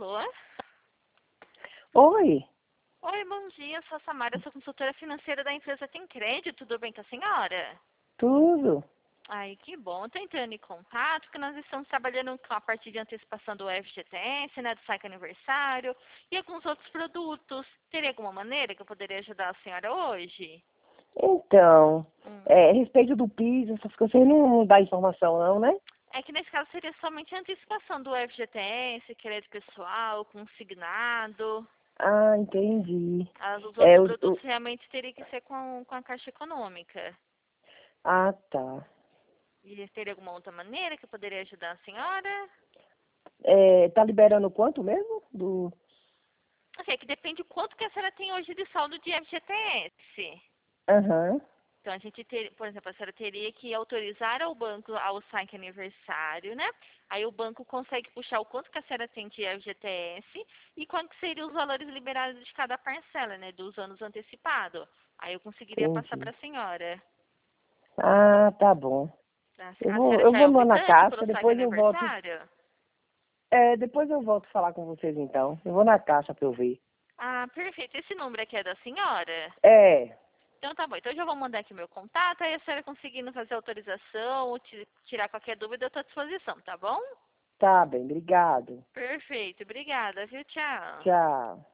Alô? Oi, Oi, bom dia. Sou a Samara, sou consultora financeira da empresa Tem Crédito. Tudo bem com a senhora? tudo? Ai, que bom. Estou entrando em contato, porque nós estamos trabalhando com a parte de antecipação do FGTS, né, do saque aniversário e alguns outros produtos. Teria alguma maneira que eu poderia ajudar a senhora hoje? Então, Hum. a respeito do PIS, essas coisas, você não dá informação não, né? É que nesse caso seria somente a antecipação do FGTS, crédito pessoal, consignado. Ah, entendi. Os outros É, produtos realmente teria que ser com a Caixa Econômica. Ah, tá. E teria alguma outra maneira que eu poderia ajudar a senhora? Tá liberando quanto mesmo? Assim, é que depende do quanto que a senhora tem hoje de saldo de FGTS. Aham, Então, a gente ter, por exemplo, a senhora teria que autorizar ao banco ao saque aniversário, né? Aí o banco consegue puxar o quanto que a senhora tem de FGTS e quanto que seriam os valores liberados de cada parcela, né? Dos anos antecipados. Aí eu conseguiria passar entendi. para a senhora. Ah, tá bom. A Eu senhora eu já é vou lá na optante caixa, pelo saque depois eu volto. aniversário? Depois eu volto falar com vocês então. Eu vou na caixa pra eu ver. Ah, perfeito. Esse número aqui é da senhora? É, Então tá bom. Então eu já vou mandar aqui meu contato. Aí a senhora conseguindo fazer autorização ou tirar qualquer dúvida, eu estou à disposição, tá bom? tá bem, obrigado. Perfeito. Obrigada, viu? Tchau. Tchau.